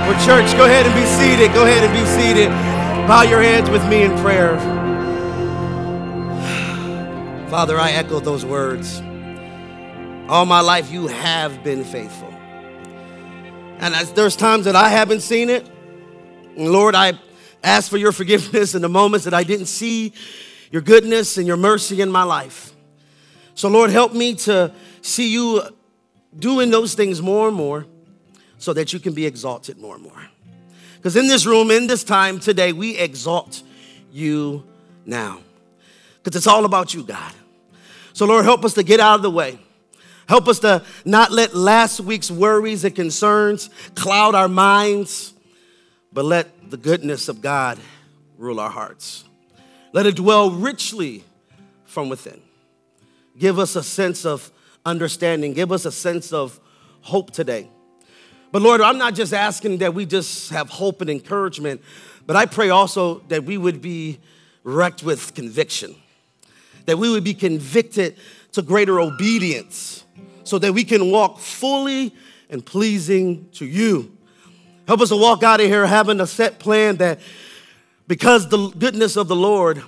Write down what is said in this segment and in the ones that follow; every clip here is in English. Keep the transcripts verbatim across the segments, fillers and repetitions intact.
Well, church, go ahead and be seated. Go ahead and be seated. Bow your heads with me in prayer. Father, I echo those words. All my life, you have been faithful. And as there's times that I haven't seen it, and Lord, I ask for your forgiveness in the moments that I didn't see your goodness and your mercy in my life. So, Lord, help me to see you doing those things more and more so that you can be exalted more and more. Because in this room, in this time today, we exalt you now. Because it's all about you, God. So, Lord, help us to get out of the way. Help us to not let last week's worries and concerns cloud our minds, but let the goodness of God rule our hearts. Let it dwell richly from within. Give us a sense of understanding. Give us a sense of hope today. But Lord, I'm not just asking that we just have hope and encouragement, but I pray also that we would be wrecked with conviction, that we would be convicted to greater obedience so that we can walk fully and pleasing to you. Help us to walk out of here having a set plan that because the goodness of the Lord,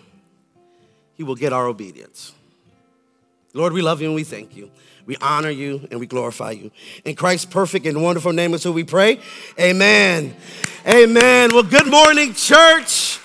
he will get our obedience. Lord, we love you and we thank you. We honor you and we glorify you. In Christ's perfect and wonderful name is who we pray. Amen. Amen. Well, good morning, church.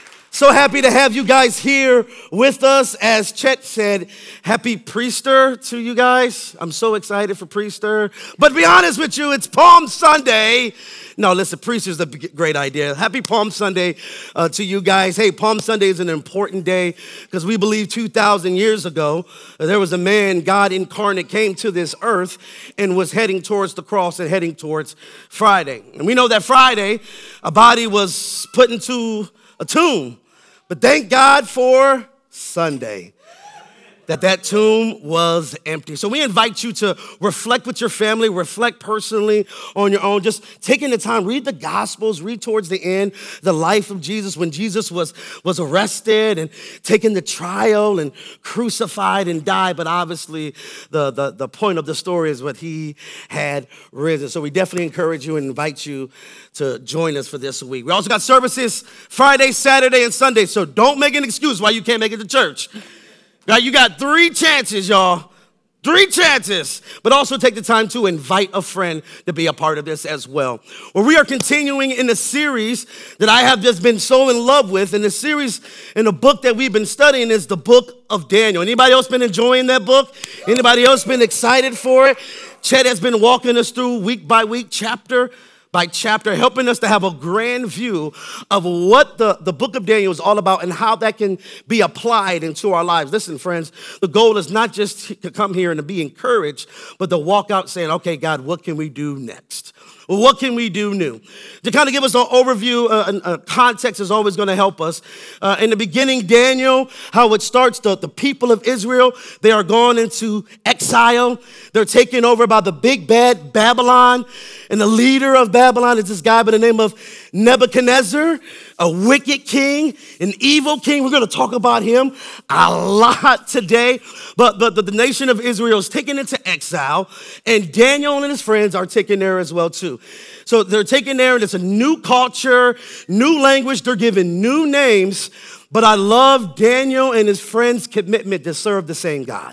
So happy to have you guys here with us. As Chet said, happy Priester to you guys. I'm so excited for Priester. But to be honest with you, it's Palm Sunday. No, listen, Priester's a great idea. Happy Palm Sunday uh, to you guys. Hey, Palm Sunday is an important day because we believe two thousand years ago, there was a man, God incarnate, came to this earth and was heading towards the cross and heading towards Friday. And we know that Friday, a body was put into a tomb. But thank God for Sunday, that that tomb was empty. So we invite you to reflect with your family, reflect personally on your own, just taking the time, read the Gospels, read towards the end, the life of Jesus when Jesus was, was arrested and taken the trial and crucified and died. But obviously the, the, the point of the story is what he had risen. So we definitely encourage you and invite you to join us for this week. We also got services Friday, Saturday, and Sunday. So don't make an excuse why you can't make it to church. Now, you got three chances, y'all. Three chances. But also take the time to invite a friend to be a part of this as well. Well, we are continuing in a series that I have just been so in love with. And the series in the book that we've been studying is the book of Daniel. Anybody else been enjoying that book? Anybody else been excited for it? Chet has been walking us through week by week, chapter by chapter, helping us to have a grand view of what the, the book of Daniel is all about and how that can be applied into our lives. Listen, friends, the goal is not just to come here and to be encouraged, but to walk out saying, okay, God, what can we do next? Well, what can we do new? To kind of give us an overview, uh, uh, context is always going to help us. Uh, in the beginning, Daniel, how it starts, the, the people of Israel, they are gone into exile. They're taken over by the big bad Babylon. And the leader of Babylon is this guy by the name of Nebuchadnezzar, a wicked king, an evil king. We're going to talk about him a lot today. But, but the, the nation of Israel is taken into exile, and Daniel and his friends are taken there as well too. So they're taken there, and it's a new culture, new language. They're given new names. But I love Daniel and his friends' commitment to serve the same God.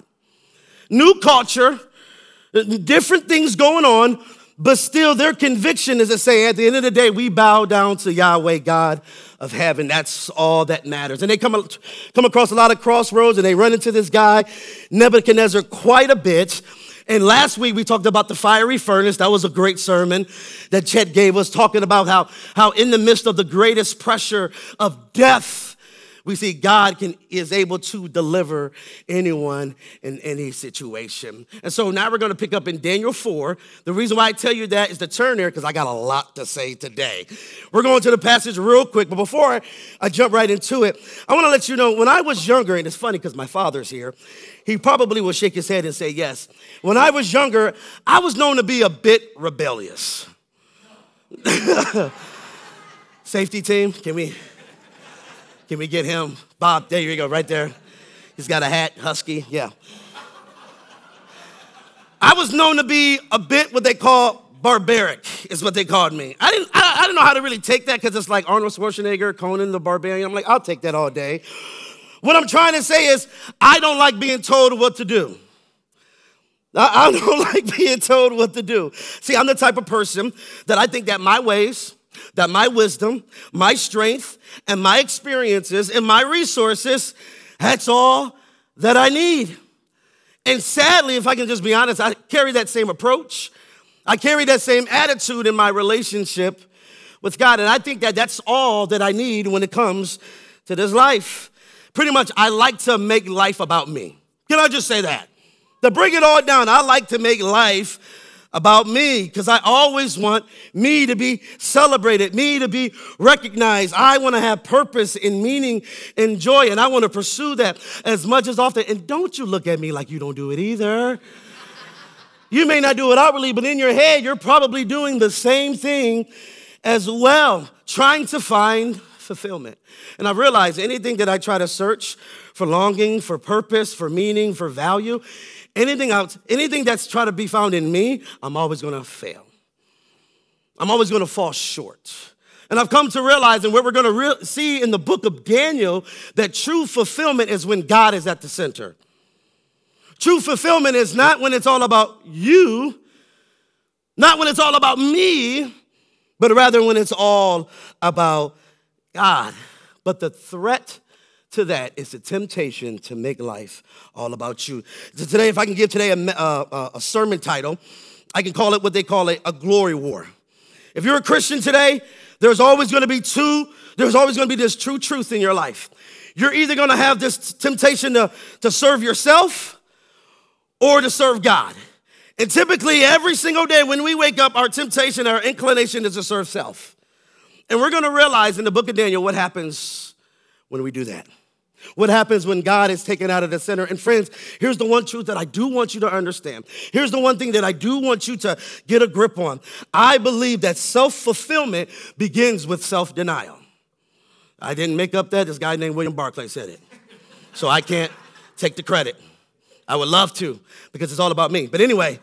New culture, different things going on. But still, their conviction is to say, at the end of the day, we bow down to Yahweh, God of heaven. That's all that matters. And they come, come across a lot of crossroads, and they run into this guy, Nebuchadnezzar, quite a bit. And last week, we talked about the fiery furnace. That was a great sermon that Chet gave us, talking about how, how in the midst of the greatest pressure of death, we see God can is able to deliver anyone in any situation. And so now we're going to pick up in Daniel four. The reason why I tell you that is to turn there because I got a lot to say today. We're going to the passage real quick, but before I, I jump right into it, I want to let you know when I was younger, and it's funny because my father's here, he probably will shake his head and say yes. When I was younger, I was known to be a bit rebellious. Safety team, can we... Can we get him? Bob, there you go, right there. He's got a hat, husky, yeah. I was known to be a bit what they call barbaric, is what they called me. I didn't, I, I don't know how to really take that because it's like Arnold Schwarzenegger, Conan the Barbarian. I'm like, I'll take that all day. What I'm trying to say is I don't like being told what to do. I, I don't like being told what to do. See, I'm the type of person that I think that my ways, that my wisdom, my strength, and my experiences and my resources, that's all that I need. And sadly, if I can just be honest, I carry that same approach. I carry that same attitude in my relationship with God. And I think that that's all that I need when it comes to this life. Pretty much, I like to make life about me. Can I just say that? To bring it all down, I like to make life about me because I always want me to be celebrated, me to be recognized. I want to have purpose and meaning and joy, and I want to pursue that as much as often. And don't you look at me like you don't do it either. You may not do it outwardly, but in your head, you're probably doing the same thing as well, trying to find fulfillment. And I realize anything that I try to search for longing, for purpose, for meaning, for value, anything else, anything that's trying to be found in me, I'm always going to fail. I'm always going to fall short. And I've come to realize, and what we're going to re- see in the book of Daniel, that true fulfillment is when God is at the center. True fulfillment is not when it's all about you, not when it's all about me, but rather when it's all about God. But the threat to that is the temptation to make life all about you. So today, if I can give today a, a, a sermon title, I can call it what they call a, a glory war. If you're a Christian today, there's always going to be two, there's always going to be this true truth in your life. You're either going to have this temptation to, to serve yourself or to serve God. And typically, every single day when we wake up, our temptation, our inclination is to serve self. And we're going to realize in the book of Daniel what happens when we do that. What happens when God is taken out of the center. And friends, here's the one truth that I do want you to understand. Here's the one thing that I do want you to get a grip on. I believe that self-fulfillment begins with self-denial. I didn't make up that. This guy named William Barclay said it. So I can't take the credit. I would love to because it's all about me. But anyway,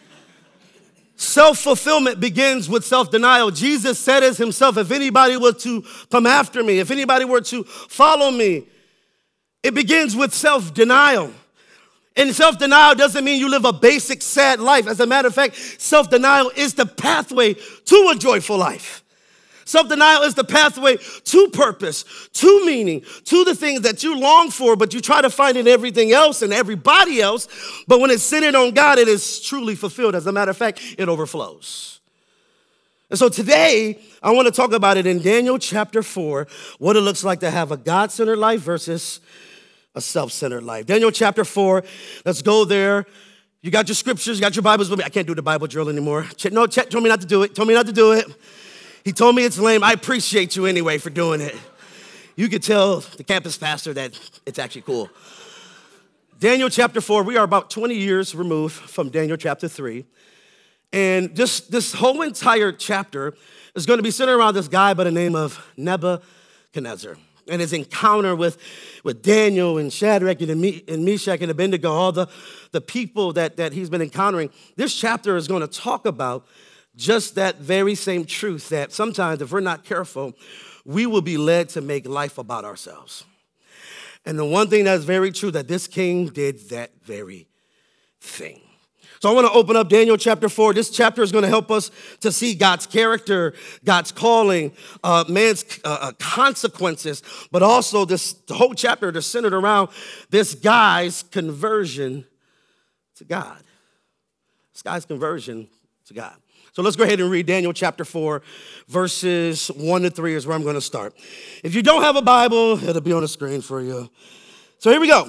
self-fulfillment begins with self-denial. Jesus said as himself, if anybody were to come after me, if anybody were to follow me, it begins with self-denial. And self-denial doesn't mean you live a basic, sad life. As a matter of fact, self-denial is the pathway to a joyful life. Self-denial is the pathway to purpose, to meaning, to the things that you long for, but you try to find in everything else and everybody else. But when it's centered on God, it is truly fulfilled. As a matter of fact, it overflows. And so today, I want to talk about it in Daniel chapter four, what it looks like to have a God-centered life versus a self-centered life. Daniel chapter four, let's go there. You got your scriptures, you got your Bibles with me. I can't do the Bible drill anymore. No, Chet told me not to do it, told me not to do it. He told me it's lame. I appreciate you anyway for doing it. You could tell the campus pastor that it's actually cool. Daniel chapter four, we are about twenty years removed from Daniel chapter three. And just this whole entire chapter is going to be centered around this guy by the name of Nebuchadnezzar and his encounter with, with Daniel and Shadrach and, Me- and Meshach and Abednego, all the, the people that, that he's been encountering. This chapter is going to talk about just that very same truth that sometimes if we're not careful, we will be led to make life about ourselves. And the one thing that's very true, that this king did that very thing. So I want to open up Daniel chapter four. This chapter is going to help us to see God's character, God's calling, uh, man's uh, consequences, but also this the whole chapter is centered around this guy's conversion to God. This guy's conversion to God. So let's go ahead and read Daniel chapter four, verses one to three is where I'm going to start. If you don't have a Bible, it'll be on the screen for you. So here we go.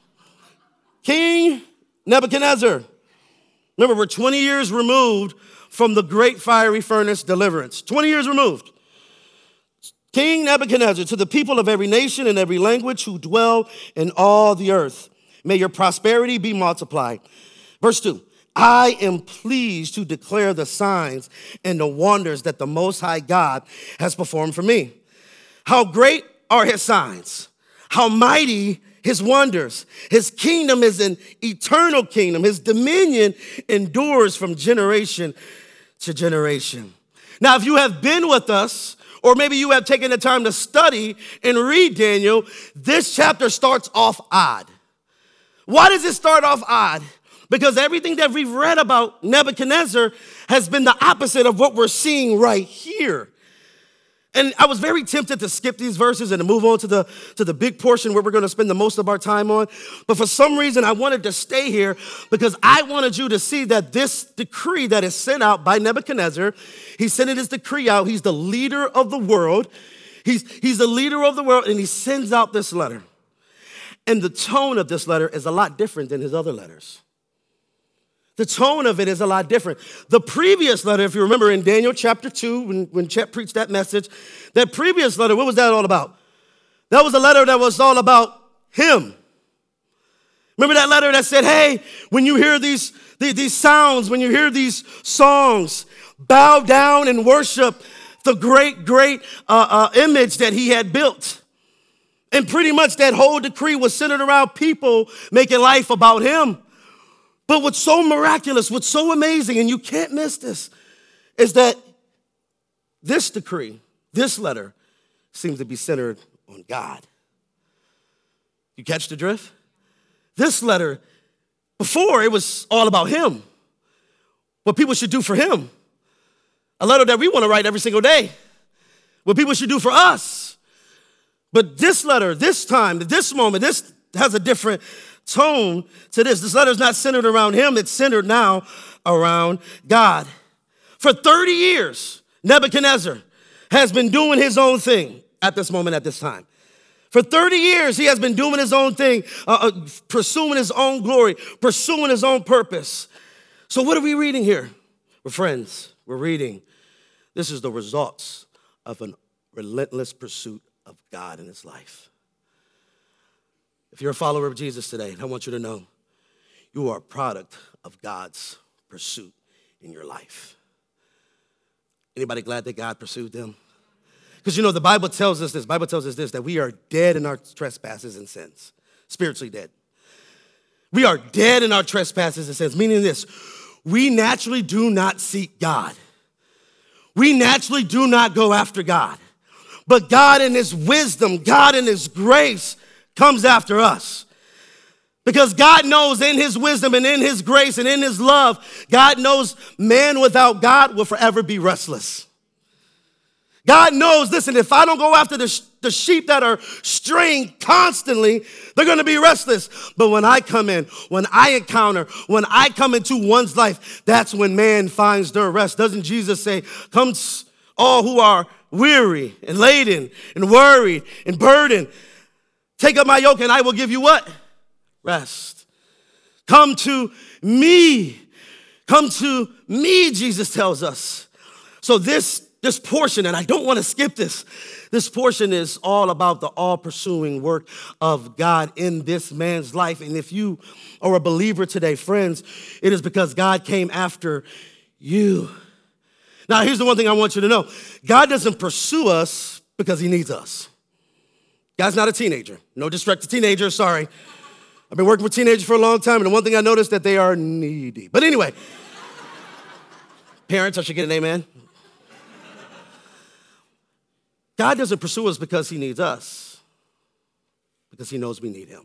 King Nebuchadnezzar. Remember, we're twenty years removed from the great fiery furnace deliverance. twenty years removed. King Nebuchadnezzar, to the people of every nation and every language who dwell in all the earth, may your prosperity be multiplied. Verse two. I am pleased to declare the signs and the wonders that the Most High God has performed for me. How great are his signs, how mighty his wonders. His kingdom is an eternal kingdom. His dominion endures from generation to generation. Now, if you have been with us, or maybe you have taken the time to study and read Daniel, this chapter starts off odd. Why does it start off odd? Because everything that we've read about Nebuchadnezzar has been the opposite of what we're seeing right here. And I was very tempted to skip these verses and to move on to the, to the big portion where we're going to spend the most of our time on. But for some reason, I wanted to stay here because I wanted you to see that this decree that is sent out by Nebuchadnezzar, he's sending this decree out. He's the leader of the world. He's, he's the leader of the world, and he sends out this letter. And the tone of this letter is a lot different than his other letters. The tone of it is a lot different. The previous letter, if you remember in Daniel chapter two, when, when Chet preached that message, that previous letter, what was that all about? That was a letter that was all about him. Remember that letter that said, hey, when you hear these, these, these sounds, when you hear these songs, bow down and worship the great, great uh, uh, image that he had built. And pretty much that whole decree was centered around people making life about him. But what's so miraculous, what's so amazing, and you can't miss this, is that this decree, this letter, seems to be centered on God. You catch the drift? This letter, before it was all about him, what people should do for him. A letter that we want to write every single day, what people should do for us. But this letter, this time, this moment, this has a different tone to this. This letter is not centered around him. It's centered now around God. For thirty years, Nebuchadnezzar has been doing his own thing at this moment, at this time. For thirty years, he has been doing his own thing, uh, uh, pursuing his own glory, pursuing his own purpose. So what are we reading here? We're friends. We're reading. This is the results of a relentless pursuit of God in his life. If you're a follower of Jesus today, I want you to know you are a product of God's pursuit in your life. Anybody glad that God pursued them? Because, you know, the Bible tells us this. The Bible tells us this, that we are dead in our trespasses and sins, spiritually dead. We are dead in our trespasses and sins, meaning this, we naturally do not seek God. We naturally do not go after God. But God in his wisdom, God in his grace comes after us. Because God knows in his wisdom and in his grace and in his love, God knows man without God will forever be restless. God knows, listen, if I don't go after the, sh- the sheep that are straying constantly, they're going to be restless. But when I come in, when I encounter, when I come into one's life, that's when man finds their rest. Doesn't Jesus say, come all who are weary and laden and worried and burdened, take up my yoke and I will give you what? Rest. Come to me. Come to me, Jesus tells us. So this, this portion, and I don't want to skip this, this portion is all about the all-pursuing work of God in this man's life. And if you are a believer today, friends, it is because God came after you. Now, here's the one thing I want you to know. God doesn't pursue us because he needs us. God's not a teenager. No disrespect to teenagers, sorry. I've been working with teenagers for a long time, and the one thing I noticed that they are needy. But anyway, parents, I should get an amen. God doesn't pursue us because he needs us, because he knows we need him.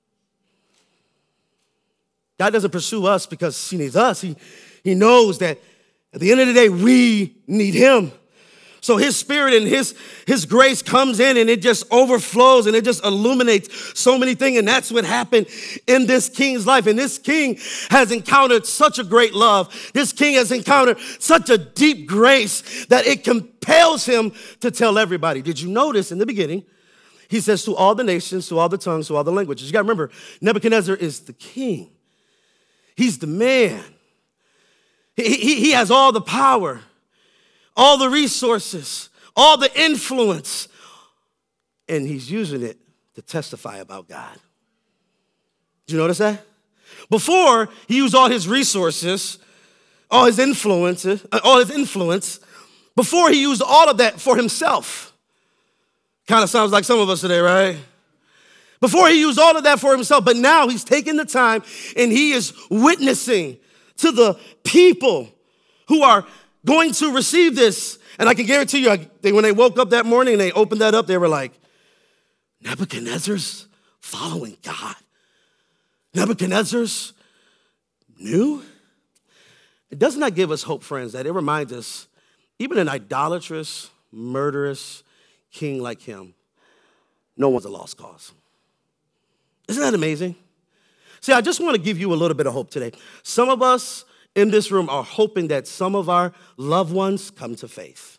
God doesn't pursue us because he needs us. He, he knows that at the end of the day, we need him. So his spirit and his, his grace comes in and it just overflows and it just illuminates so many things. And that's what happened in this king's life. And this king has encountered such a great love. This king has encountered such a deep grace that it compels him to tell everybody. Did you notice in the beginning, he says to all the nations, to all the tongues, to all the languages. You got to remember, Nebuchadnezzar is the king. He's the man. He, he, he has all the power, all the resources, all the influence, and he's using it to testify about God. Did you notice that? Before, he used all his resources, all his influences, all his influence. Before, he used all of that for himself. Kind of sounds like some of us today, right? Before, he used all of that for himself, but now he's taking the time and he is witnessing to the people who are going to receive this. And I can guarantee you, I, they, when they woke up that morning and they opened that up, they were like, Nebuchadnezzar's following God. Nebuchadnezzar's new? It does not give us hope, friends, that it reminds us, even an idolatrous, murderous king like him, no one's a lost cause. Isn't that amazing? See, I just want to give you a little bit of hope today. Some of us in this room are hoping that some of our loved ones come to faith.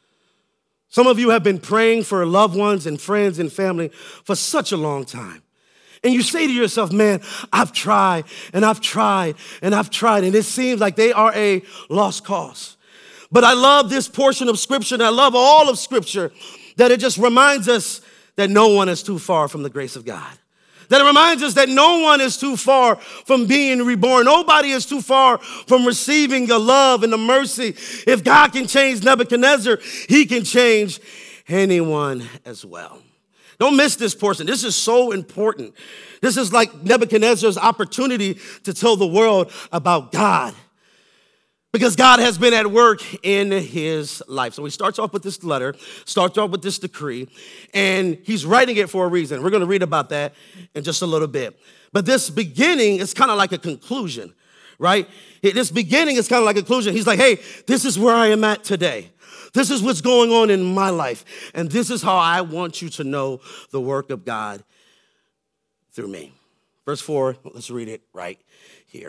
Some of you have been praying for loved ones and friends and family for such a long time. And you say to yourself, man, I've tried and I've tried and I've tried, and it seems like they are a lost cause. But I love this portion of Scripture, and I love all of Scripture, that it just reminds us that no one is too far from the grace of God. That it reminds us that no one is too far from being reborn. Nobody is too far from receiving the love and the mercy. If God can change Nebuchadnezzar, he can change anyone as well. Don't miss this portion. This is so important. This is like Nebuchadnezzar's opportunity to tell the world about God, because God has been at work in his life. So he starts off with this letter, starts off with this decree, and he's writing it for a reason. We're going to read about that in just a little bit. But this beginning is kind of like a conclusion, right? This beginning is kind of like a conclusion. He's like, hey, this is where I am at today. This is what's going on in my life. And this is how I want you to know the work of God through me. Verse four, let's read it right here.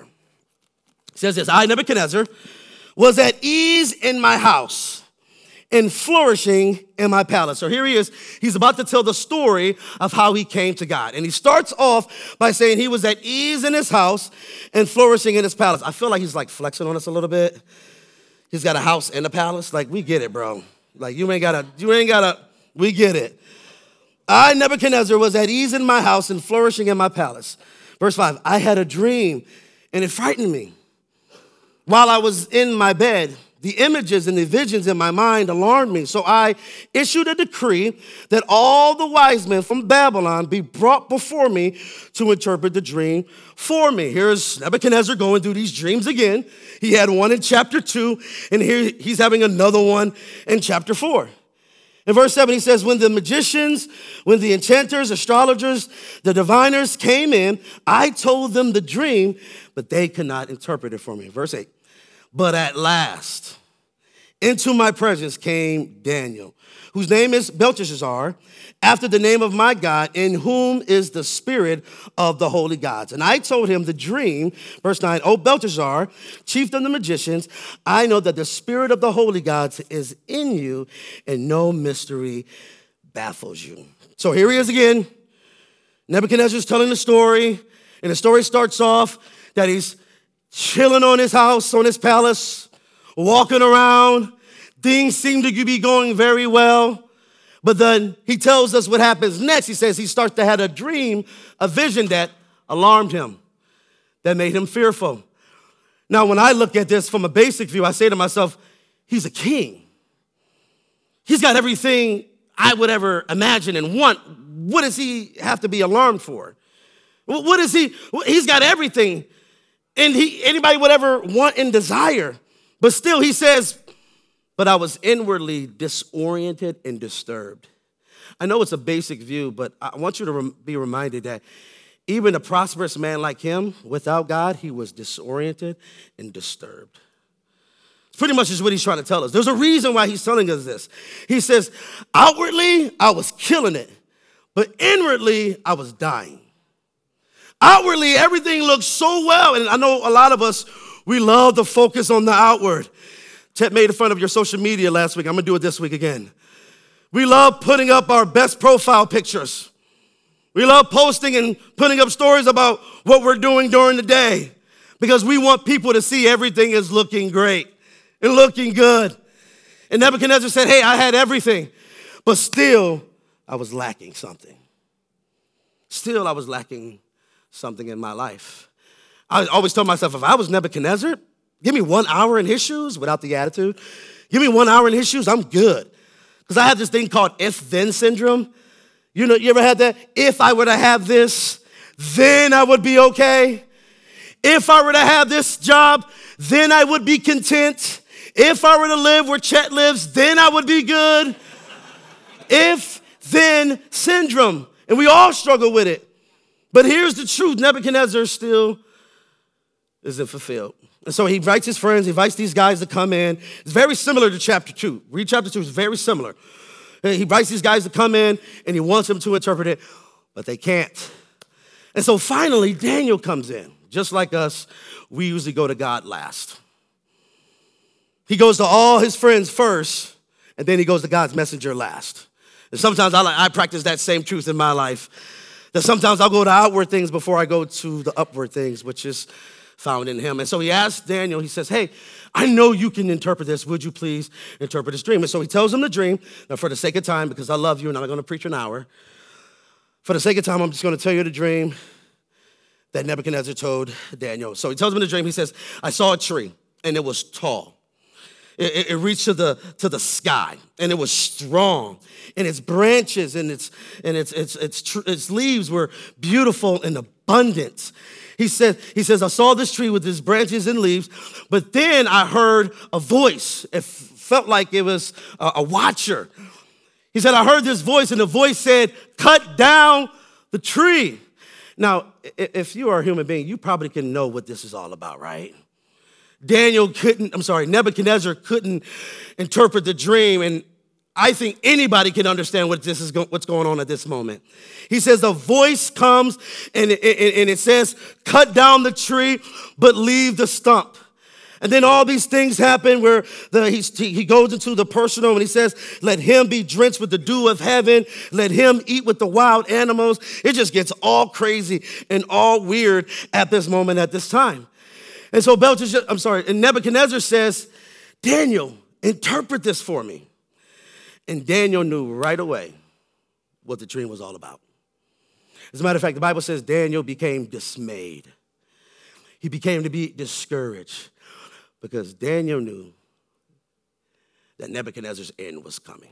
It says this, I, Nebuchadnezzar, was at ease in my house and flourishing in my palace. So here he is. He's about to tell the story of how he came to God. And he starts off by saying he was at ease in his house and flourishing in his palace. I feel like he's like flexing on us a little bit. He's got a house and a palace. Like, we get it, bro. Like, you ain't got to, you ain't got to, we get it. I, Nebuchadnezzar, was at ease in my house and flourishing in my palace. Verse five, I had a dream and it frightened me. While I was in my bed, the images and the visions in my mind alarmed me. So I issued a decree that all the wise men from Babylon be brought before me to interpret the dream for me. Here's Nebuchadnezzar going through these dreams again. He had one in chapter two, and here he's having another one in chapter four. In verse seven, he says, when the magicians, when the enchanters, astrologers, the diviners came in, I told them the dream, but they could not interpret it for me. Verse eight. But at last, into my presence came Daniel, whose name is Belteshazzar, after the name of my God, in whom is the spirit of the holy gods. And I told him the dream, verse nine, O Belteshazzar, chief of the magicians, I know that the spirit of the holy gods is in you, and no mystery baffles you. So here he is again. Nebuchadnezzar's telling the story, and the story starts off that he's chilling on his house, on his palace, walking around. Things seem to be going very well. But then he tells us what happens next. He says he starts to have a dream, a vision that alarmed him, that made him fearful. Now, when I look at this from a basic view, I say to myself, he's a king. He's got everything I would ever imagine and want. What does he have to be alarmed for? What is he? He's got everything. And he, anybody would ever want and desire. But still, he says, but I was inwardly disoriented and disturbed. I know it's a basic view, but I want you to rem- be reminded that even a prosperous man like him, without God, he was disoriented and disturbed. Pretty much is what he's trying to tell us. There's a reason why he's telling us this. He says, outwardly, I was killing it, but inwardly, I was dying. Outwardly, everything looks so well. And I know a lot of us, we love to focus on the outward. Chet made fun of your social media last week. I'm going to do it this week again. We love putting up our best profile pictures. We love posting and putting up stories about what we're doing during the day because we want people to see everything is looking great and looking good. And Nebuchadnezzar said, hey, I had everything, but still I was lacking something. Still I was lacking something in my life. I always tell myself, if I was Nebuchadnezzar, give me one hour in his shoes without the attitude. Give me one hour in his shoes, I'm good. Because I have this thing called if-then syndrome. You know, you ever had that? If I were to have this, then I would be okay. If I were to have this job, then I would be content. If I were to live where Chet lives, then I would be good. If, then syndrome. And we all struggle with it. But here's the truth. Nebuchadnezzar still isn't fulfilled. And so he invites his friends, he invites these guys to come in. It's very similar to chapter two. Read chapter two, it's very similar. He invites these guys to come in and he wants them to interpret it, but they can't. And so finally, Daniel comes in. Just like us, we usually go to God last. He goes to all his friends first, and then he goes to God's messenger last. And sometimes I, like, I practice that same truth in my life, that sometimes I'll go to outward things before I go to the upward things, which is found in him. And so he asks Daniel, he says, hey, I know you can interpret this. Would you please interpret this dream? And so he tells him the dream. Now, for the sake of time, because I love you and I'm not going to preach an hour, for the sake of time, I'm just going to tell you the dream that Nebuchadnezzar told Daniel. So he tells him the dream. He says, I saw a tree, and it was tall. It, it, it reached to the, to the sky, and it was strong. And its branches and its, and its, its, its, its, its leaves were beautiful and abundant. He said, he says, I saw this tree with its branches and leaves, but then I heard a voice. It f- felt like it was a, a watcher. He said, I heard this voice, and the voice said, cut down the tree. Now, if you are a human being, you probably can know what this is all about, right? Daniel couldn't, I'm sorry, Nebuchadnezzar couldn't interpret the dream, and I think anybody can understand what this is go- what's going on at this moment. He says a voice comes and it, it, and it says, cut down the tree, but leave the stump. And then all these things happen where the, he, he goes into the personal and he says, let him be drenched with the dew of heaven. Let him eat with the wild animals. It just gets all crazy and all weird at this moment, at this time. And so Belteshazzar, I'm sorry, and Nebuchadnezzar says, Daniel, interpret this for me. And Daniel knew right away what the dream was all about. As a matter of fact, the Bible says Daniel became dismayed. He became to be discouraged because Daniel knew that Nebuchadnezzar's end was coming.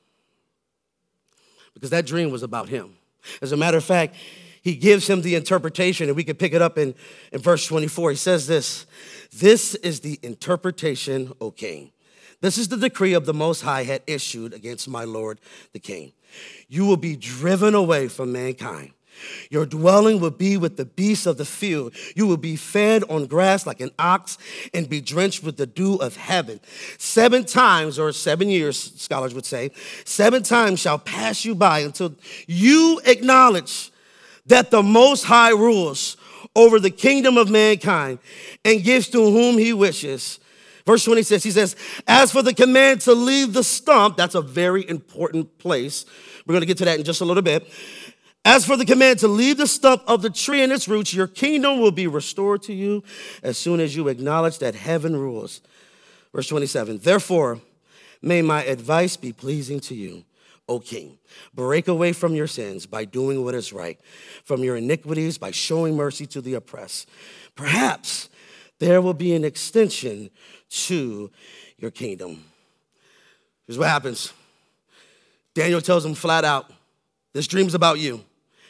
Because that dream was about him. As a matter of fact, he gives him the interpretation, and we can pick it up in, in verse twenty-four. He says this, this is the interpretation, O king. This is the decree of the Most High had issued against my Lord the king. You will be driven away from mankind. Your dwelling will be with the beasts of the field. You will be fed on grass like an ox and be drenched with the dew of heaven. Seven times, or seven years, scholars would say, seven times shall pass you by until you acknowledge that the Most High rules over the kingdom of mankind and gives to whom he wishes. Verse twenty-six, he says, as for the command to leave the stump, that's a very important place. We're going to get to that in just a little bit. As for the command to leave the stump of the tree and its roots, your kingdom will be restored to you as soon as you acknowledge that heaven rules. Verse twenty-seven, therefore, may my advice be pleasing to you, O king. Break away from your sins by doing what is right, from your iniquities by showing mercy to the oppressed. Perhaps there will be an extension to your kingdom. Here's what happens. Daniel tells him flat out, this dream's about you.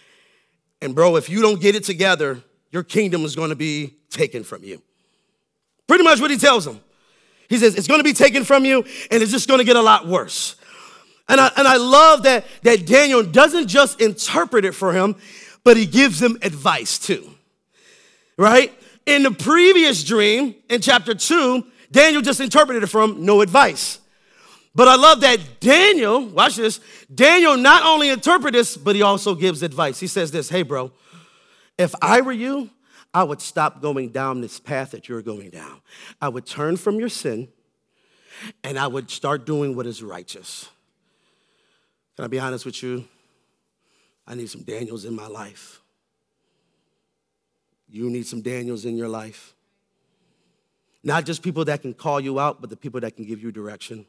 And bro, if you don't get it together, your kingdom is going to be taken from you. Pretty much what he tells him. He says, it's going to be taken from you, and it's just going to get a lot worse. And I, and I love that, that Daniel doesn't just interpret it for him, but he gives him advice too, right? In the previous dream, in chapter two, Daniel just interpreted it from no advice. But I love that Daniel, watch this, Daniel not only interprets this, but he also gives advice. He says this, hey bro, if I were you, I would stop going down this path that you're going down. I would turn from your sin, and I would start doing what is righteous. Can I be honest with you? I need some Daniels in my life. You need some Daniels in your life. Not just people that can call you out, but the people that can give you direction.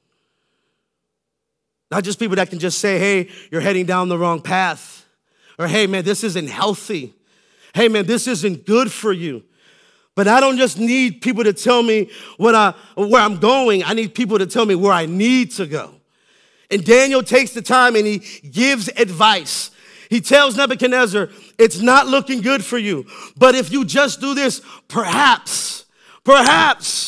Not just people that can just say, hey, you're heading down the wrong path. Or, hey, man, this isn't healthy. Hey, man, this isn't good for you. But I don't just need people to tell me what I, where I'm going. I need people to tell me where I need to go. And Daniel takes the time and he gives advice. He tells Nebuchadnezzar, it's not looking good for you. But if you just do this, perhaps, perhaps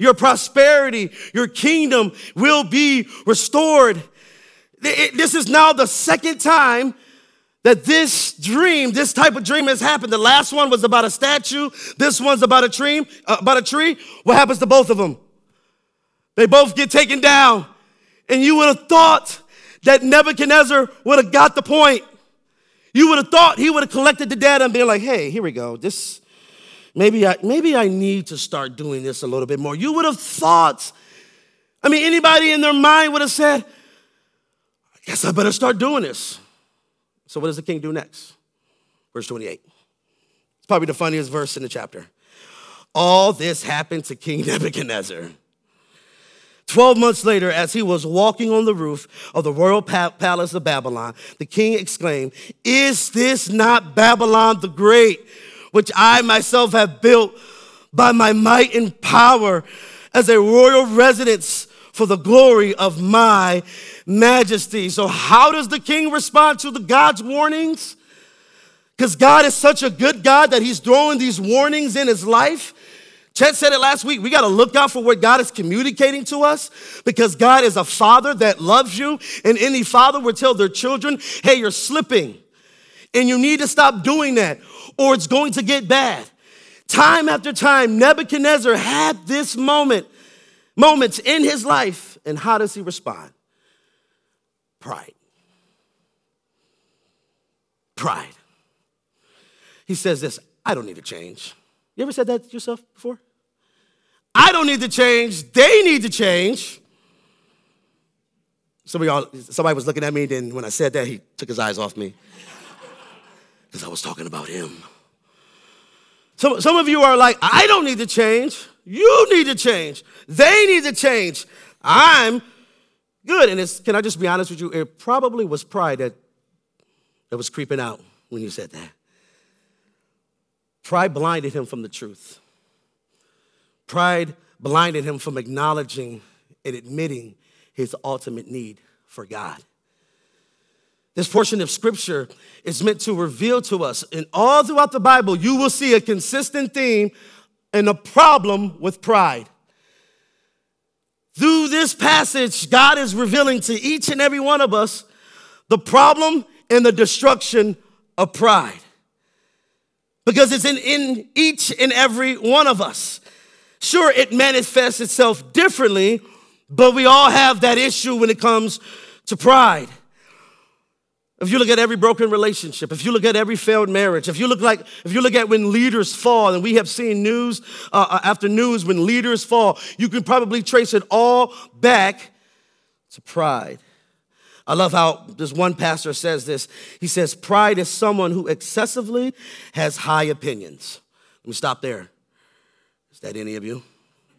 your prosperity, your kingdom will be restored. This is now the second time that this dream, this type of dream has happened. The last one was about a statue. This one's about a tree. Uh, about a tree. What happens to both of them? They both get taken down. And you would have thought that Nebuchadnezzar would have got the point. You would have thought he would have collected the data and been like, hey, here we go. This, maybe I, maybe I need to start doing this a little bit more. You would have thought, I mean, anybody in their mind would have said, I guess I better start doing this. So what does the king do next? Verse twenty-eight. It's probably the funniest verse in the chapter. All this happened to King Nebuchadnezzar. Twelve months later, as he was walking on the roof of the royal palace of Babylon, the king exclaimed, is this not Babylon the Great, which I myself have built by my might and power as a royal residence for the glory of my majesty? So how does the king respond to the God's warnings? Because God is such a good God that he's throwing these warnings in his life. Chet said it last week. We got to look out for what God is communicating to us, because God is a father that loves you, and any father would tell their children, hey, you're slipping and you need to stop doing that or it's going to get bad. Time after time, Nebuchadnezzar had this moment, moments in his life. And how does he respond? Pride. Pride. He says this, I don't need to change. You ever said that to yourself before? I don't need to change. They need to change. Some of y'all, somebody was looking at me, then when I said that, he took his eyes off me because I was talking about him. Some, some of you are like, I don't need to change. You need to change. They need to change. I'm good. And it's, can I just be honest with you? It probably was pride that, that was creeping out when you said that. Pride blinded him from the truth. Pride blinded him from acknowledging and admitting his ultimate need for God. This portion of scripture is meant to reveal to us, and all throughout the Bible, you will see a consistent theme and a problem with pride. Through this passage, God is revealing to each and every one of us the problem and the destruction of pride. Because it's in, in each and every one of us. Sure, it manifests itself differently, but we all have that issue when it comes to pride. If you look at every broken relationship, if you look at every failed marriage, if you look like, if you look at when leaders fall, and we have seen news uh, after news when leaders fall, you can probably trace it all back to pride. I love how this one pastor says this. He says, pride is someone who excessively has high opinions. Let me stop there. Is that any of you?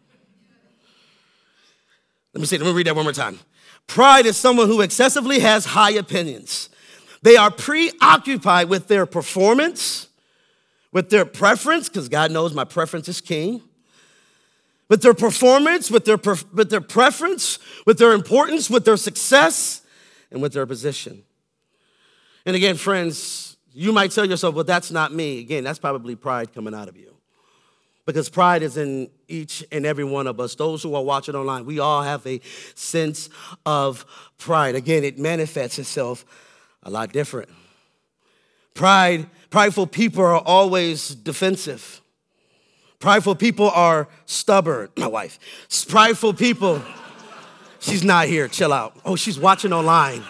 Let me say, let me read that one more time. Pride is someone who excessively has high opinions. They are preoccupied with their performance, with their preference, because God knows my preference is king, with their performance, with their, with their preference, with their importance, with their success, and with their position. And again, friends, you might tell yourself, well, that's not me. Again, that's probably pride coming out of you. Because pride is in each and every one of us. Those who are watching online, we all have a sense of pride. Again, it manifests itself a lot different. Pride, prideful people are always defensive. Prideful people are stubborn. My wife. Prideful people. She's not here. Chill out. Oh, she's watching online.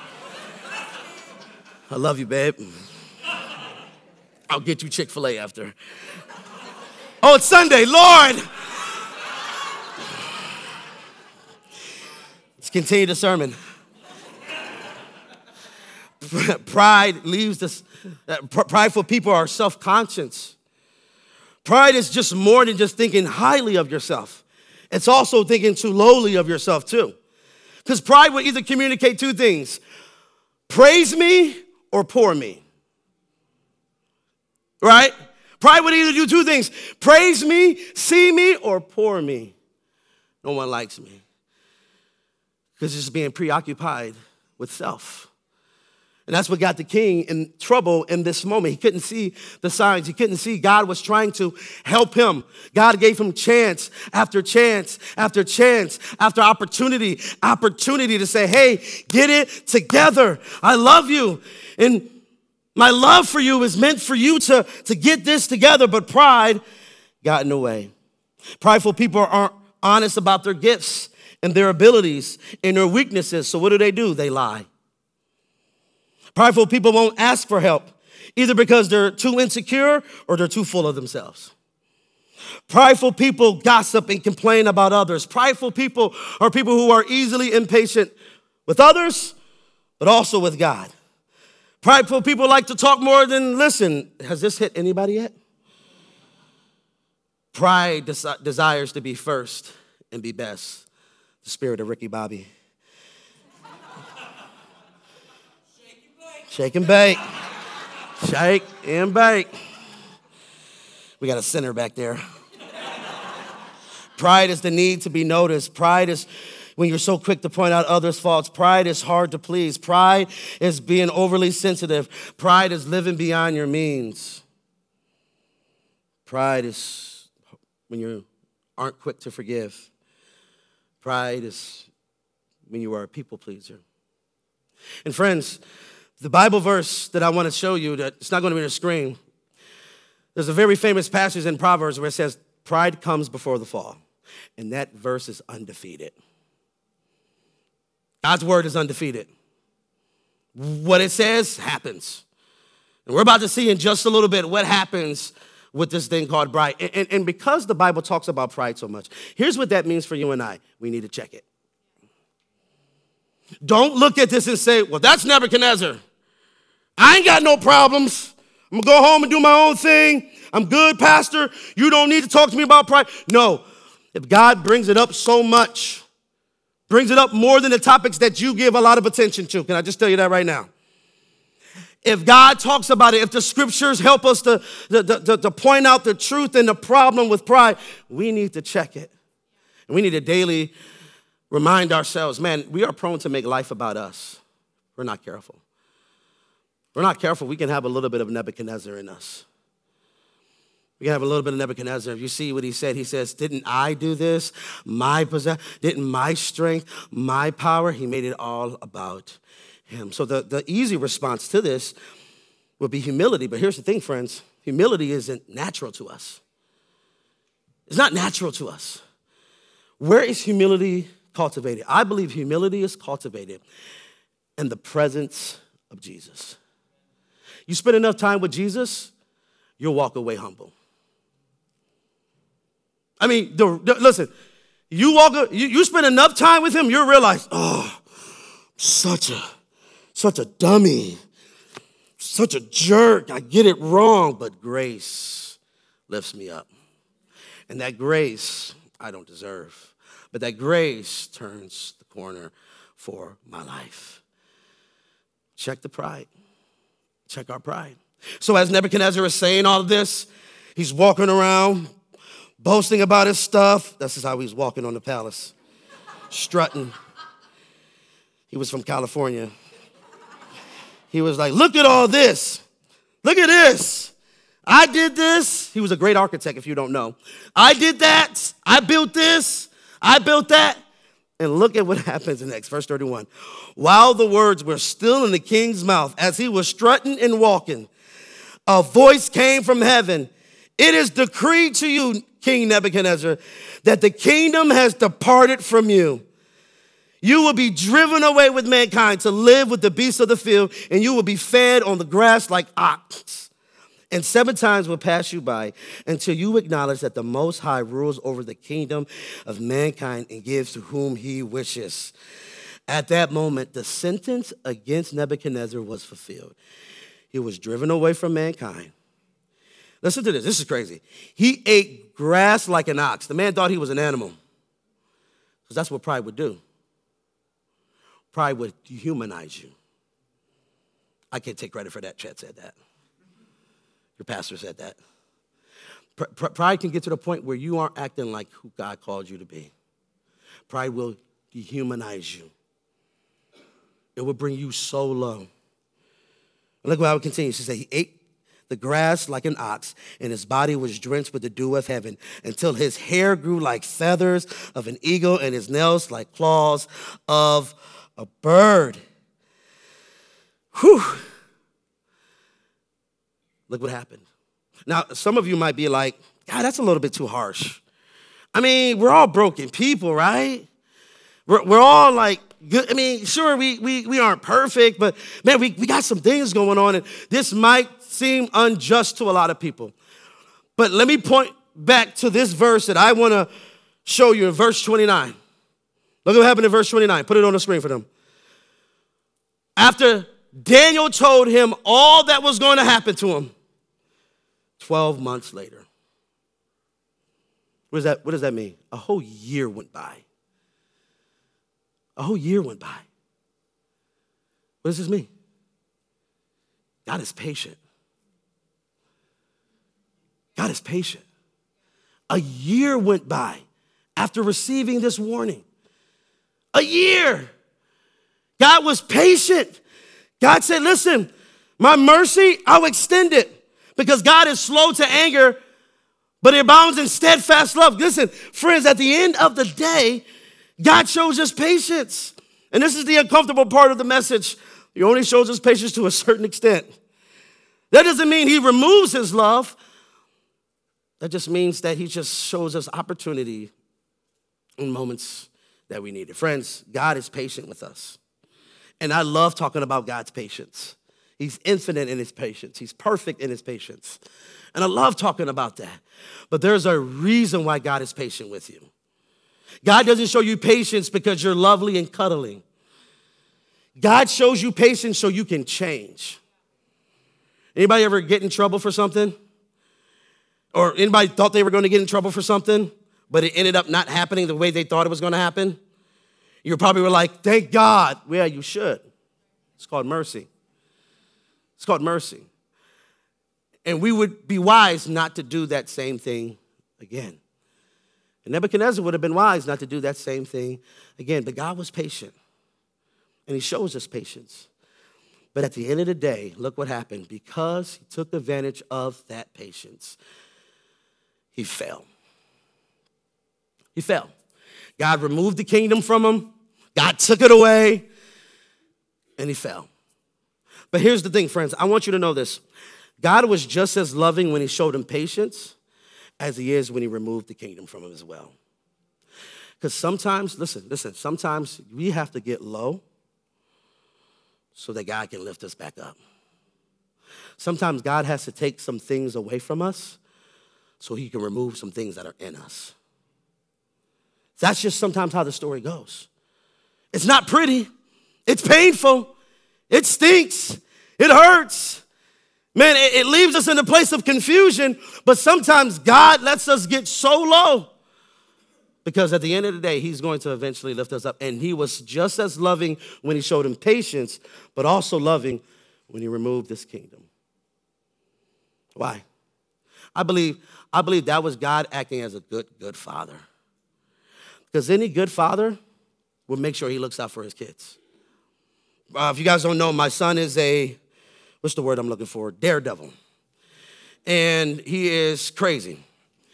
I love you, babe. I'll get you Chick-fil-A after. Oh, it's Sunday. Lord. Let's continue the sermon. Pride leaves us. Prideful people are self-conscious. Pride is just more than just thinking highly of yourself. It's also thinking too lowly of yourself, too. Because pride will either communicate two things. Praise me or pour me. Right? Pride would either do two things. Praise me, see me, or pour me. No one likes me. Because it's just being preoccupied with self. And that's what got the king in trouble in this moment. He couldn't see the signs. He couldn't see God was trying to help him. God gave him chance after chance after chance after opportunity, opportunity to say, hey, get it together. I love you. And my love for you is meant for you to, to get this together. But pride got in the way. Prideful people aren't honest about their gifts and their abilities and their weaknesses. So what do they do? They lie. Prideful people won't ask for help, either because they're too insecure or they're too full of themselves. Prideful people gossip and complain about others. Prideful people are people who are easily impatient with others, but also with God. Prideful people like to talk more than listen. Has this hit anybody yet? Pride des- desires to be first and be best. The spirit of Ricky Bobby. Shake and bake. Shake and bake. We got a sinner back there. Pride is the need to be noticed. Pride is when you're so quick to point out others' faults. Pride is hard to please. Pride is being overly sensitive. Pride is living beyond your means. Pride is when you aren't quick to forgive. Pride is when you are a people pleaser. And friends, the Bible verse that I want to show you, that it's not going to be on the screen, there's a very famous passage in Proverbs where it says, pride comes before the fall. And that verse is undefeated. God's word is undefeated. What it says happens. And we're about to see in just a little bit what happens with this thing called pride. And, and, and because the Bible talks about pride so much, here's what that means for you and I. We need to check it. Don't look at this and say, well, that's Nebuchadnezzar. I ain't got no problems. I'm going to go home and do my own thing. I'm good, Pastor. You don't need to talk to me about pride. No. If God brings it up so much, brings it up more than the topics that you give a lot of attention to. Can I just tell you that right now? If God talks about it, if the scriptures help us to, to, to, to point out the truth and the problem with pride, we need to check it. And we need to daily remind ourselves, man, we are prone to make life about us. We're not careful. We're not careful, we can have a little bit of Nebuchadnezzar in us. We can have a little bit of Nebuchadnezzar. If you see what he said, he says, didn't I do this? My possession, didn't my strength, my power? He made it all about him. So the, the easy response to this would be humility. But here's the thing, friends. Humility isn't natural to us. It's not natural to us. Where is humility cultivated? I believe humility is cultivated in the presence of Jesus. You spend enough time with Jesus, you'll walk away humble. I mean, the, the, listen, you walk, you, you spend enough time with him, you'll realize, oh, such a, such a dummy, such a jerk. I get it wrong, but grace lifts me up. And that grace I don't deserve, but that grace turns the corner for my life. Check the pride. Check our pride. So as Nebuchadnezzar is saying all of this, he's walking around, boasting about his stuff. This is how he's walking on the palace, strutting. He was from California. He was like, look at all this. Look at this. I did this. He was a great architect, if you don't know. I did that. I built this. I built that. And look at what happens next, verse thirty-one. While the words were still in the king's mouth, as he was strutting and walking, a voice came from heaven. It is decreed to you, King Nebuchadnezzar, that the kingdom has departed from you. You will be driven away with mankind to live with the beasts of the field, and you will be fed on the grass like ox. And seven times will pass you by until you acknowledge that the Most High rules over the kingdom of mankind and gives to whom he wishes. At that moment, the sentence against Nebuchadnezzar was fulfilled. He was driven away from mankind. Listen to this. This is crazy. He ate grass like an ox. The man thought he was an animal because that's what pride would do. Pride would dehumanize you. I can't take credit for that. Chet said that. Your pastor said that. Pride can get to the point where you aren't acting like who God called you to be. Pride will dehumanize you. It will bring you so low. Look how it continues. She said, he ate the grass like an ox, and his body was drenched with the dew of heaven, until his hair grew like feathers of an eagle, and his nails like claws of a bird. Whew. Look what happened. Now, some of you might be like, God, that's a little bit too harsh. I mean, we're all broken people, right? We're, we're all like, good. I mean, sure, we, we, we aren't perfect, but man, we, we got some things going on, and this might seem unjust to a lot of people. But let me point back to this verse that I want to show you in verse twenty-nine. Look what happened in verse twenty-nine. Put it on the screen for them. After Daniel told him all that was going to happen to him, twelve months later. What does that, what does that mean? A whole year went by. A whole year went by. What does this mean? God is patient. God is patient. A year went by after receiving this warning. A year. God was patient. God said, listen, my mercy, I'll extend it, because God is slow to anger, but he abounds in steadfast love. Listen, friends, at the end of the day, God shows us patience. And this is the uncomfortable part of the message. He only shows us patience to a certain extent. That doesn't mean he removes his love. That just means that he just shows us opportunity in moments that we need it. Friends, God is patient with us. And I love talking about God's patience. He's infinite in his patience. He's perfect in his patience. And I love talking about that. But there's a reason why God is patient with you. God doesn't show you patience because you're lovely and cuddling. God shows you patience so you can change. Anybody ever get in trouble for something? Or anybody thought they were going to get in trouble for something, but it ended up not happening the way they thought it was going to happen? You probably were like, thank God. Well, you should. It's called mercy. It's called mercy. And we would be wise not to do that same thing again. And Nebuchadnezzar would have been wise not to do that same thing again. But God was patient. And he shows us patience. But at the end of the day, look what happened. Because he took advantage of that patience, he fell. He fell. God removed the kingdom from him. God took it away. And he fell. But here's the thing, friends. I want you to know this. God was just as loving when he showed him patience as he is when he removed the kingdom from him as well. Because sometimes, listen, listen, sometimes we have to get low so that God can lift us back up. Sometimes God has to take some things away from us so he can remove some things that are in us. That's just sometimes how the story goes. It's not pretty. It's painful. It stinks. It hurts. Man, it, it leaves us in a place of confusion, but sometimes God lets us get so low because at the end of the day, he's going to eventually lift us up. And he was just as loving when he showed him patience, but also loving when he removed this kingdom. Why? I believe, I believe that was God acting as a good, good father. Because any good father will make sure he looks out for his kids. Uh, if you guys don't know, my son is a, what's the word I'm looking for? Daredevil. And he is crazy.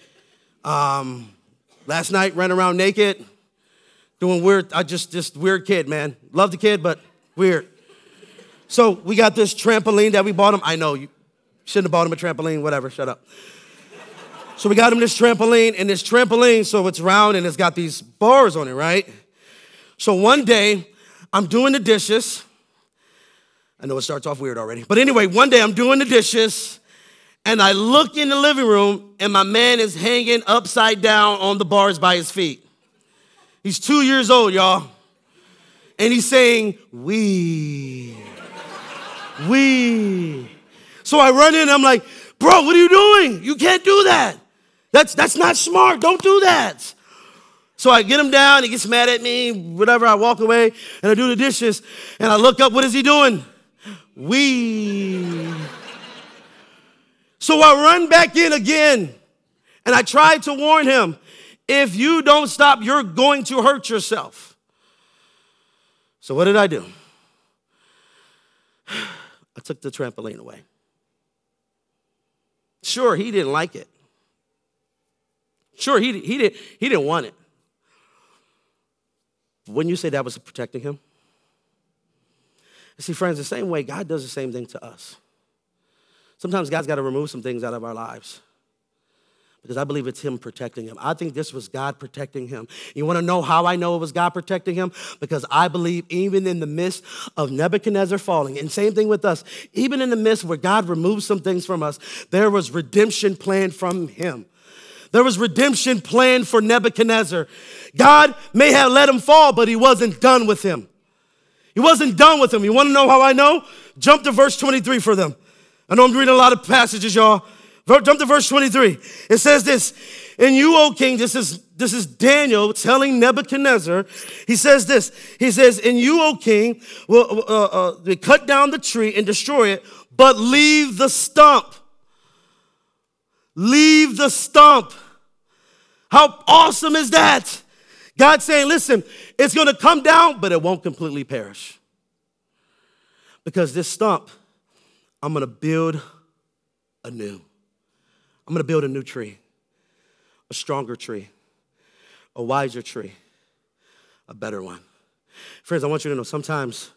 Um, last night, ran around naked, doing weird, I just, just weird kid, man. Love the kid, but weird. So we got this trampoline that we bought him. I know, you shouldn't have bought him a trampoline, whatever, shut up. So we got him this trampoline, and this trampoline, so it's round and it's got these bars on it, right? So one day, I'm doing the dishes. I know it starts off weird already. But anyway, one day I'm doing the dishes, and I look in the living room, and my man is hanging upside down on the bars by his feet. He's two years old, y'all. And he's saying, we, we. So I run in, and I'm like, bro, what are you doing? You can't do that. That's, that's not smart. Don't do that. So I get him down. He gets mad at me, whatever. I walk away, and I do the dishes, and I look up. What is he doing? We. So I run back in again, and I tried to warn him, if you don't stop, you're going to hurt yourself. So what did I do? I took the trampoline away. Sure, he didn't like it. Sure, he, he, did, he didn't want it. But wouldn't you say that was protecting him? See, friends, the same way, God does the same thing to us. Sometimes God's got to remove some things out of our lives because I believe it's him protecting him. I think this was God protecting him. You want to know how I know it was God protecting him? Because I believe even in the midst of Nebuchadnezzar falling, and same thing with us, even in the midst where God removed some things from us, there was redemption planned from him. There was redemption planned for Nebuchadnezzar. God may have let him fall, but he wasn't done with him. He wasn't done with him. You want to know how I know? Jump to verse twenty-three for them. I know I'm reading a lot of passages, y'all. Jump to verse twenty-three. It says this, and you, O king, this is, this is Daniel telling Nebuchadnezzar, he says this, he says, and you, O king, will uh, uh, cut down the tree and destroy it, but leave the stump. Leave the stump. How awesome is that? God's saying, listen, it's going to come down, but it won't completely perish. Because this stump, I'm going to build anew. I'm going to build a new tree, a stronger tree, a wiser tree, a better one. Friends, I want you to know sometimes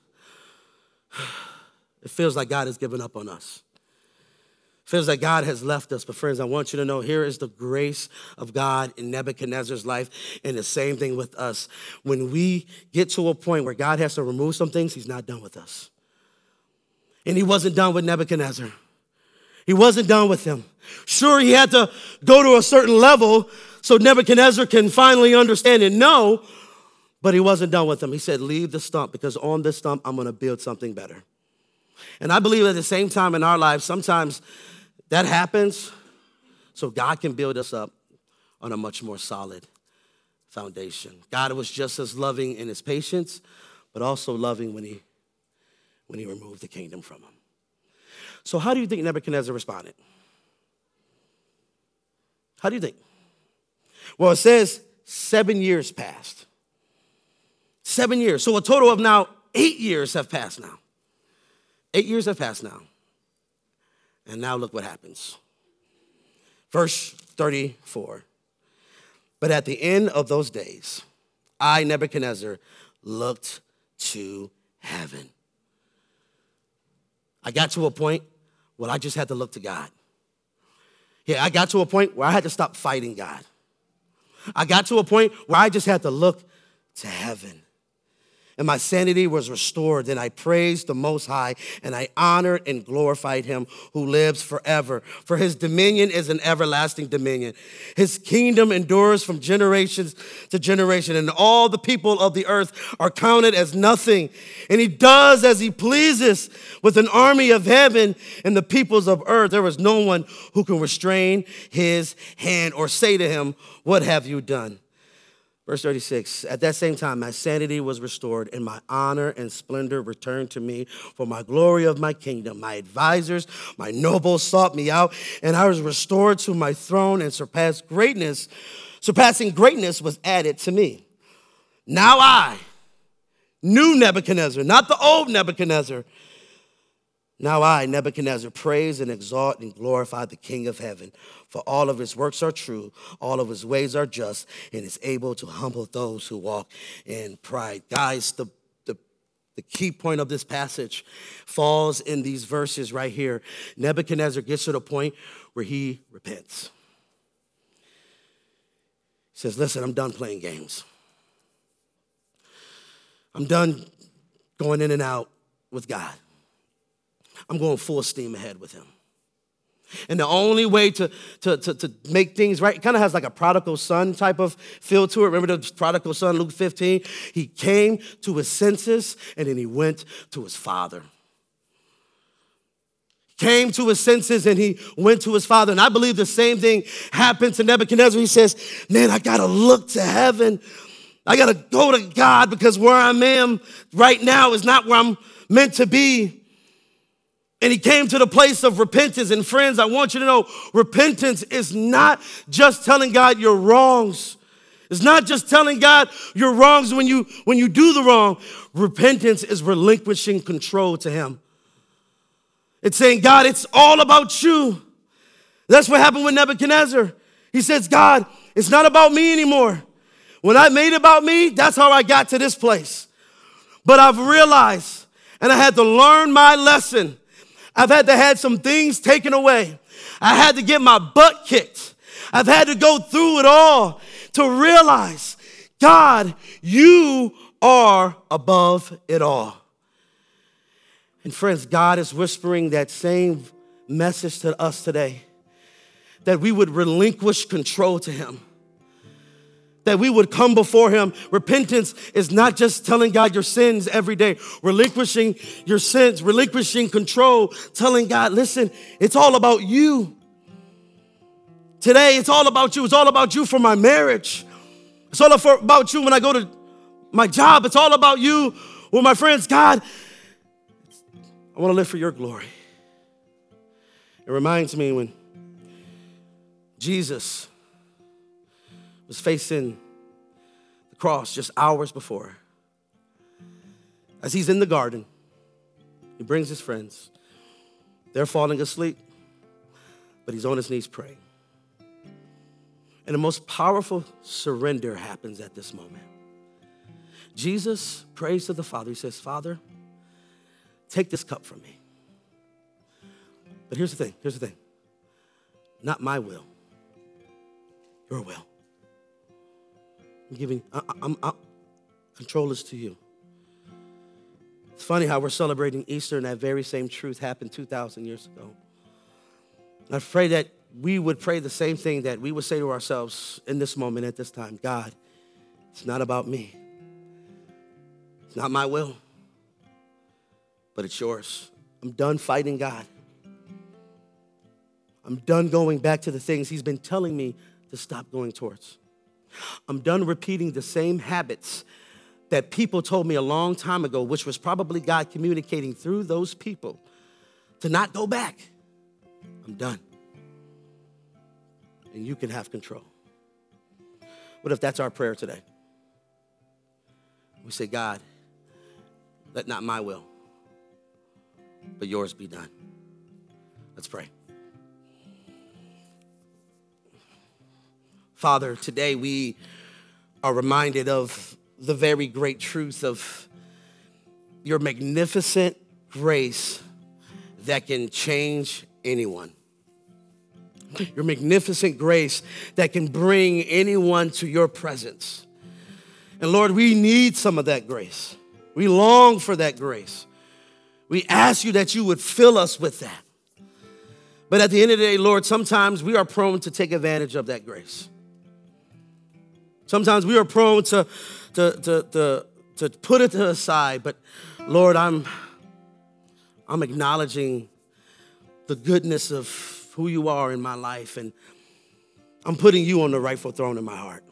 it feels like God has given up on us. It feels like God has left us. But friends, I want you to know here is the grace of God in Nebuchadnezzar's life, and the same thing with us. When we get to a point where God has to remove some things, he's not done with us. And he wasn't done with Nebuchadnezzar. He wasn't done with him. Sure, he had to go to a certain level so Nebuchadnezzar can finally understand and know, but he wasn't done with him. He said, leave the stump, because on this stump, I'm going to build something better. And I believe at the same time in our lives, sometimes that happens so God can build us up on a much more solid foundation. God was just as loving in his patience, but also loving when he, when he removed the kingdom from him. So how do you think Nebuchadnezzar responded? How do you think? Well, it says seven years passed. Seven years. So a total of now eight years have passed now. Eight years have passed now. And now look what happens. Verse thirty-four. But at the end of those days, I, Nebuchadnezzar, looked to heaven. I got to a point where I just had to look to God. Yeah, I got to a point where I had to stop fighting God. I got to a point where I just had to look to heaven. And my sanity was restored. Then I praised the Most High, and I honored and glorified him who lives forever. For his dominion is an everlasting dominion. His kingdom endures from generations to generation, and all the people of the earth are counted as nothing. And he does as he pleases with an army of heaven and the peoples of earth. There is no one who can restrain his hand or say to him, what have you done? Verse thirty-six, at that same time, my sanity was restored and my honor and splendor returned to me for my glory of my kingdom. My advisors, my nobles sought me out, and I was restored to my throne, and surpassed greatness, surpassing greatness was added to me. Now I, new Nebuchadnezzar, not the old Nebuchadnezzar, now I, Nebuchadnezzar, praise and exalt and glorify the King of heaven. For all of his works are true, all of his ways are just, and is able to humble those who walk in pride. Guys, the, the, the key point of this passage falls in these verses right here. Nebuchadnezzar gets to the point where he repents. He says, listen, I'm done playing games. I'm done going in and out with God. I'm going full steam ahead with him. And the only way to, to, to, to make things right, it kind of has like a prodigal son type of feel to it. Remember the prodigal son, Luke fifteen? He came to his senses, and then he went to his father. Came to his senses, and he went to his father. And I believe the same thing happened to Nebuchadnezzar. He says, man, I got to look to heaven. I got to go to God, because where I am right now is not where I'm meant to be. And he came to the place of repentance. And friends, I want you to know, repentance is not just telling God your wrongs. It's not just telling God your wrongs when you, when you do the wrong. Repentance is relinquishing control to him. It's saying, God, it's all about you. That's what happened with Nebuchadnezzar. He says, God, it's not about me anymore. When I made it about me, that's how I got to this place. But I've realized, and I had to learn my lesson. I've had to have some things taken away. I had to get my butt kicked. I've had to go through it all to realize, God, you are above it all. And friends, God is whispering that same message to us today, that we would relinquish control to him, that we would come before him. Repentance is not just telling God your sins every day, relinquishing your sins, relinquishing control, telling God, listen, it's all about you. Today, it's all about you. It's all about you for my marriage. It's all about you when I go to my job. It's all about you with my friends. God, I want to live for your glory. It reminds me when Jesus was facing the cross just hours before. As he's in the garden, he brings his friends. They're falling asleep, but he's on his knees praying. And the most powerful surrender happens at this moment. Jesus prays to the Father. He says, Father, take this cup from me. But here's the thing, here's the thing. Not my will, your will. I'm giving, I, I'm, I'm, control is to you. It's funny how we're celebrating Easter and that very same truth happened two thousand years ago. And I pray that we would pray the same thing, that we would say to ourselves in this moment, at this time, God, it's not about me. It's not my will, but it's yours. I'm done fighting God. I'm done going back to the things he's been telling me to stop going towards. I'm done repeating the same habits that people told me a long time ago, which was probably God communicating through those people to not go back. I'm done. And you can have control. What if that's our prayer today? We say, God, let not my will, but yours be done. Let's pray. Father, today we are reminded of the very great truth of your magnificent grace that can change anyone. Your magnificent grace that can bring anyone to your presence. And Lord, we need some of that grace. We long for that grace. We ask you that you would fill us with that. But at the end of the day, Lord, sometimes we are prone to take advantage of that grace. Sometimes we are prone to, to, to, to, to put it to the side. But Lord, I'm, I'm acknowledging the goodness of who you are in my life, and I'm putting you on the rightful throne in my heart.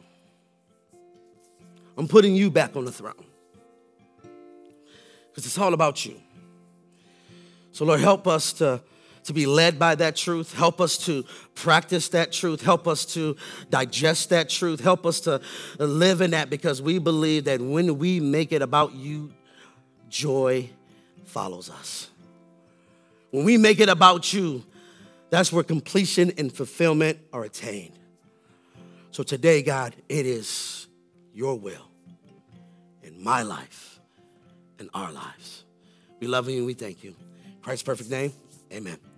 I'm putting you back on the throne because it's all about you. So Lord, help us to, to be led by that truth. Help us to practice that truth. Help us to digest that truth. Help us to live in that, because we believe that when we make it about you, joy follows us. When we make it about you, that's where completion and fulfillment are attained. So today, God, it is your will in my life and our lives. We love you and we thank you. In Christ's perfect name, amen.